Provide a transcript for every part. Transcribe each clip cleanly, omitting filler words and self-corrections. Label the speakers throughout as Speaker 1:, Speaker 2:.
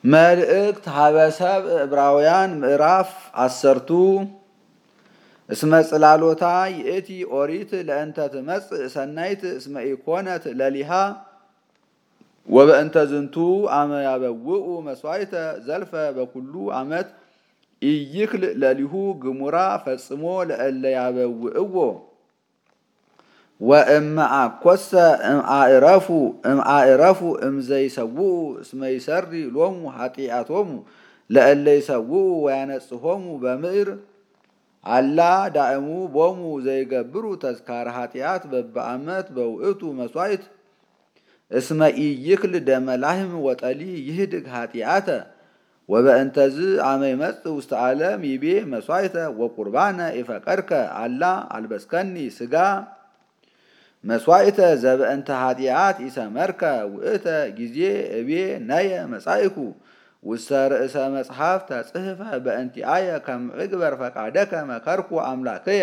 Speaker 1: መልእክት ሀበሰብ ዕብራውያን ምዕራፍ 10 እስመ ጽላሎታ ይእቲ ኦሪት ለእንተ ትመጽእ ሰናይት እስመ ኢኮነት ለሊሃ ወበእንተ ዝንቱ አመ ያበውኡ መስዋዕተ ዘልፈ በኩሉ ዓመት ኢይክል ለሊሁ ግሙራ ፈጽሞ ለእለ ያበውእዎ ወእምአኰሰ እምአዕረፉ እምዘይሰውኡ እስመ ይሰሪ ሎሙ ኃጢአቶሙ ለእለ ይሰውኡ ወያነጽሖሙ በምዕር አላ ዳእሙ ቦሙ ዘይገብሩ ተዝካረ ኃጢአት በበዓመት በውእቱ መስዋዕት እስመ ኢይክል ደመ ላህም ወጠሊ ይህድግ ኃጢአተ ወበእንተዝ አመ ይመጽእ ውስተ ዓለም ይቤ መስዋዕተ ወቁርባነ ኢፈቀድከ አላ አልበስከኒ ሥጋ መስዋዕተ ዘበእንተ ኃጢአት ኢሰመርከ ውእተ ጊዜ እቤ ነየ መጻኢኩ ውስተ ርእሰ መጽሐፍ ተጽሕፈ በእንቲአየ ከመ እግበር ፈቃደከ መከርኩ አምላክየ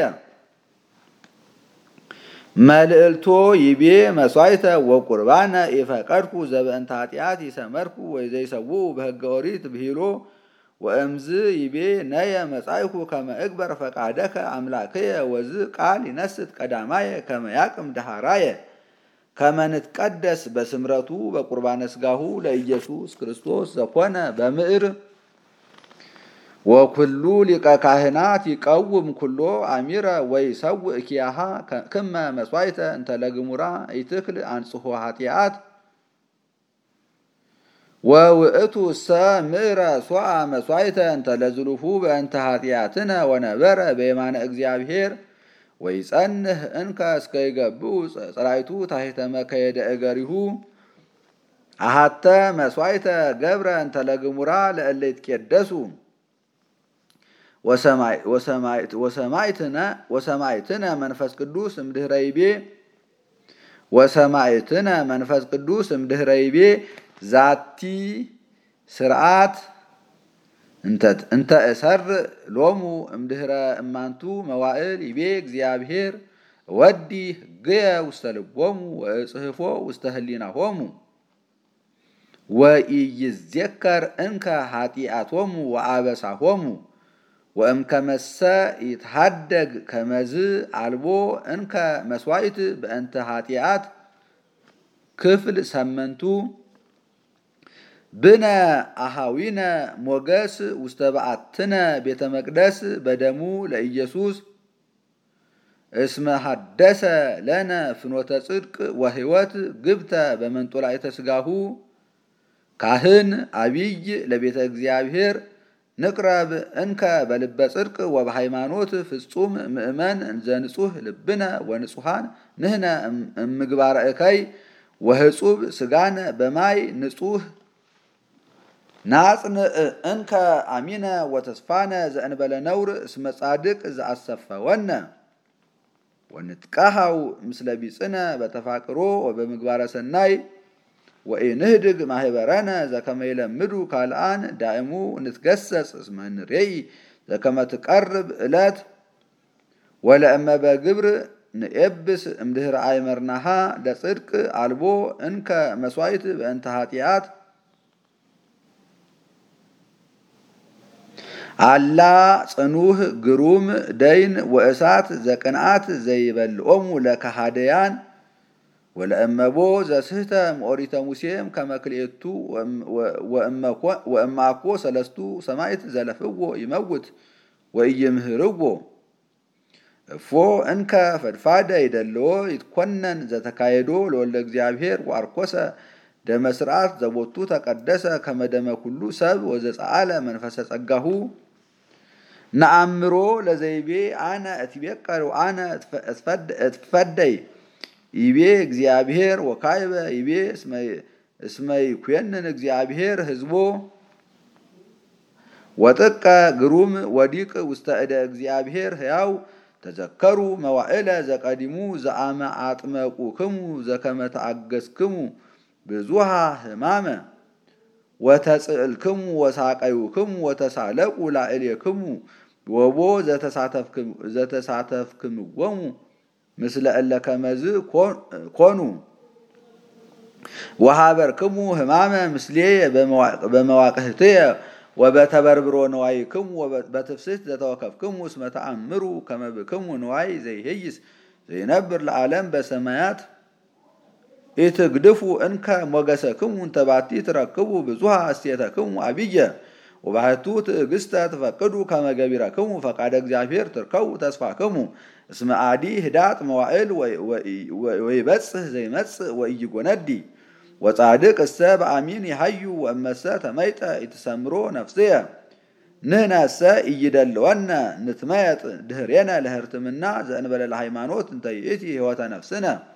Speaker 1: መልእልቶ ይቤ መስዋዕተ ወቁርባነ ኢፈቀድኩ ዘበእንተ ኃጢአት ኢሰመርኩ ወዘይሰውኡ በሕገ ኦሪት ብሂሎ ወእምዝ ይቤ ነየ መጻኢኩ ከመ እግበር ፈቃደከ አምላክየ ወዝ ቃል ይነስት ቀዳማየ ከመ ያቅም ዳህራየ ከመ ንትቀደስ በስምረቱ በቁርባነ ሥጋሁ ለኢየሱስ ክርስቶስ ዘኮነ በምዕር ወኩሉ ሊቀ ካህናት ይቀውም ኩሎ አሚረ ወይሰውእ ኪያሃ ክመ መስዋዕተ እንተ ለግሙራ ኢትክል አንጽሖ ኃጢአት ወውእቱ እሰ ምዕረ ሶአ መስዋዕተ እንተ ለዝሉፉ በእንተ ኃጢአትነ ወነበረ በየማነ እግዚአብሔር ወይጸንህ እንከ እስከ ይገብኡ ጸላይቱ ታሕተ መከየደ እገሪሁ አሐተ መስዋዕተ ገብረ እንተ ለግሙራ ለእለ ይትቄደሱ ወሰማዕትነ መንፈስ ቅዱስ እምድኅረ ይቤ ዛቲ ስርዓት እንተ እሰር ሎሙ እምድኅረ እማንቱ መዋዕል ይቤ እግዚአብሔር ወዲ ሕግየ ውስተ ልቦሙ ወእጽሕፎ ውስተ ህሊናሆሙ ወኢይዜከር እንከ ኃጢአቶሙ ወአበሳሆሙ ወእምከመሰ ይትሃደግ ከመዝ አልቦ እንከ መስዋዕት በእንተ ኃጢአት ክፍል ሰመንቱ ብነ አሃዊነ ሞገስ ውስተ በዓትነ ቤተ መቅደስ በደሙ ለኢየሱስ እስመ ሐደሰ ለነ ፍኖተ ጽድቅ ወሕይወት ግብተ በመንጦላዕተ ሥጋሁ ካህን አቢይ ለቤተ እግዚአብሔር ንቅረብ እንከ በልበ ጽድቅ ወበሃይማኖት ፍጹም ምእመን ዘንጹህ ልብነ ወንጹሃን ንህነ እምግባረ እከይ ወህጹብ ሥጋነ በማይ ንጹህ ናጽንዕ እንከ አሚነ ወተስፋነ ዘእንበለ ነውር እስመ ጻድቅ ዘአሰፈወነ ወንትቀሃው ምስለ ቢጽነ በተፋቅሮ ወበምግባረ ሰናይ ወኢንህድግ ማህበረነ ዘከመ ይለምዱ ካልአን ዳእሙ ንትገሰጽ እስመ ንሬኢ ዘከመ ትቀርብ ዕለት ወለእመ በግብር ንኤብስ እምድኅረ አእመርናሃ ለጽድቅ አልቦ እንከ መስዋዕት በእንተ ኃጢአት አላ ጽኑህ ግሩም ደይን ወእሳት ዘቅንዓት ዘይበልዖሙ ለከሃደያን ወለእመቦ ዘስህተ እምኦሪተ ሙሴም ከመ ክልኤቱ ወእማኮ ሰለስቱ ሰማዕት ዘለፍዎ ይመውት ወኢይምህርዎ እፎ እንከ ፈድፋደ ይደልዎ ይትኰነን ዘተካየዶ ለወልደ እግዚአብሔር ወአርኰሰ ደመ ስርዓት ዘቦቱ ተቀደሰ ከመ ደመ ኩሉ ሰብ ወዘፀአለ መንፈሰ ጸጋሁ ነአምሮ ለዘይቤ አነ እትቤቀር ወአነ እትፈደይ ይቤ እግዚአብሔር ወካይበ ይቤ እስመ ይኰንን እግዚአብሔር ሕዝቦ ወጥቀ ግሩም ወዲቅ ውስተ እደ እግዚአብሔር ሕያው ተዘከሩ መዋዕለ ዘቀዲሙ ዘአመ አጥመቁክሙ ዘከመ ተአገስክሙ ብዙሃ ሕማመ ወተጽእልክሙ ወሳቀዩክሙ ወተሳለቁ ላዕሌክሙ ወቦ ዘተሳተፍክምዎሙ ምስለ እለ ከመዝ ኮኑ ወሃበርክሙ ህማመ ምስሌየ በመዋቅህትየ ወበተበርብሮ ነዋይክሙ በትፍስሕት ዘተወከፍክሙ እስመ ተአምሩ ከመ ብክሙ ነዋይ ዘይሄይስ ዘይነብር ለዓለም በሰማያት ኢትግድፉ እንከ ሞገሰክሙ እንተ ባቲ ትረክቡ ብዙሃ እሴተክሙ አብየ ወባሕቱ ትዕግሥተ ትፈቅዱ ከመ ገቢረክሙ ፈቃደ እግዚአብሔር ትርከቡ ተስፋክሙ እስመ አዲ ህዳጥ መዋዕል ወይበጽሕ ዘይመጽእ ወኢይጎነዲ ወጻድቅ እሰ በአሚን ይሃዩ ወእመሰ ተመይጠ ኢትሰምሮ ነፍስየ ንሕነሰ ኢይደልወነ ንትመየጥ ድኅሬነ ለሕርትምና ዘእንበለ ለሃይማኖት እንተ ይእቲ ሕይወተ ነፍስነ